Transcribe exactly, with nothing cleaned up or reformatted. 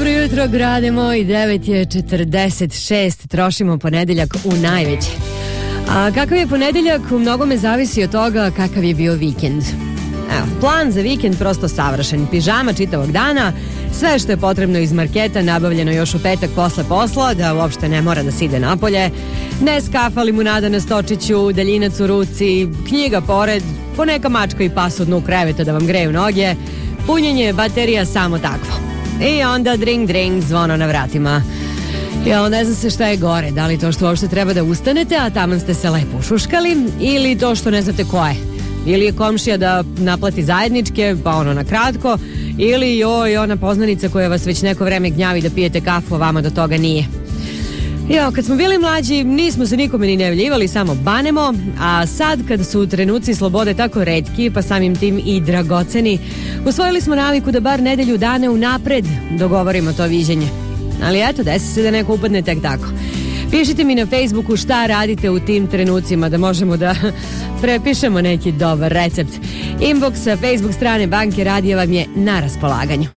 Dobro jutro, grade moj, devet je četrdeset šest, trošimo ponedeljak u najveće. A kakav je ponedeljak, u mnogome zavisi od toga kakav je bio vikend. Evo, plan za vikend prosto savršen. Pižama čitavog dana, sve što je potrebno iz marketa nabavljeno još u petak posle posla, da uopšte ne mora da se ide napolje. Neskafa, limunada na stočiću, daljinac u ruci, knjiga pored, poneka mačka i pas u dnu kreveta da vam greju noge, punjenje baterija samo takvo. I onda dring dring, zvono na vratima. Ja, ne zna se šta je gore, da li to što uopšte treba da ustanete, a taman ste se lepo ušuškali, ili to što ne znate ko je. Ili je komšija da naplati zajedničke, pa ono na kratko, ili joj, ona poznanica koja vas već neko vreme gnjavi da pijete kafu, a vama do toga nije. Jo, kad smo bili mlađi, nismo se nikome ni nevljivali, samo banemo, a sad kad su trenuci slobode tako retki, pa samim tim i dragoceni, usvojili smo naviku da bar nedelju dana unapred dogovorimo to viđenje. Ali eto, desi se da neko upadne tek tako. Pišite mi na Facebooku šta radite u tim trenucima, da možemo da prepišemo neki dobar recept. Inbox sa Facebook strane Banke Radija vam je na raspolaganju.